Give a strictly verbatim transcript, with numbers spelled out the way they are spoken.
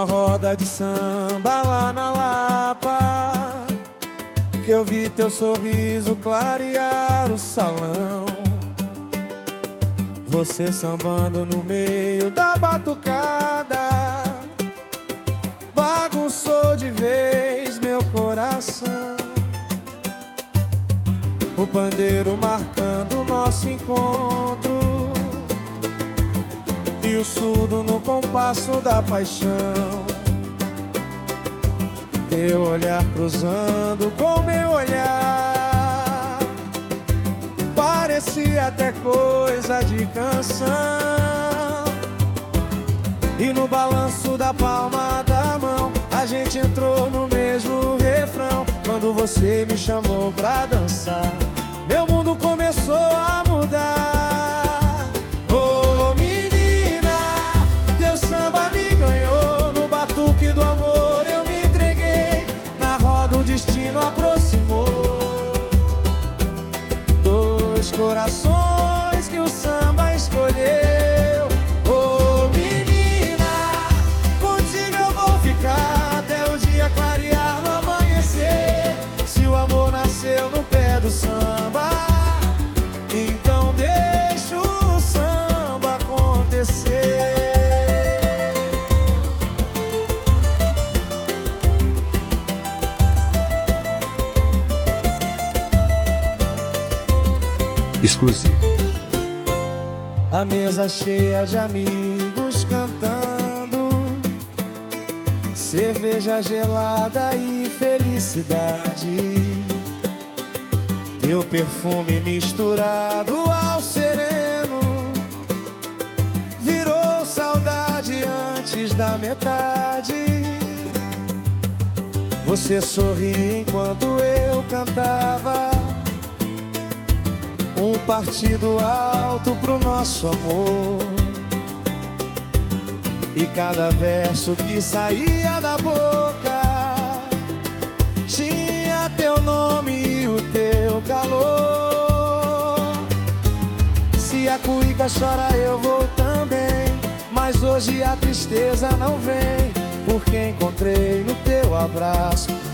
numa roda de samba lá na Lapa, que eu vi teu sorriso clarear o salão. Você sambando no meio da batucada bagunçou de vez meu coração. O pandeiro marcando nosso encontro e o surdo no compasso da paixão. Teu olhar cruzando com meu olhar, parecia até coisa de canção. E no balanço da palma da mão a gente entrou no mesmo refrão. Quando você me chamou pra dançar, meu mundo começou a mudar. Oh menina, teu samba me ganhou. No batuque do amor eu me entreguei. Na roda o destino aproximou dois corações que o samba escolheu. Oh menina, contigo eu vou ficar até o dia clarear no amanhecer. Se o amor nasceu no pé do samba, então deixa o samba acontecer. Exclusivo. A mesa cheia de amigos cantando, cerveja gelada e felicidade. Teu perfume misturado ao sereno virou saudade antes da metade. Você sorria enquanto eu cantava um partido alto pro nosso amor. E cada verso que saía da boca tinha teu nome e o teu calor. Se a cuíca chora eu vou também, mas hoje a tristeza não vem, porque encontrei no teu abraço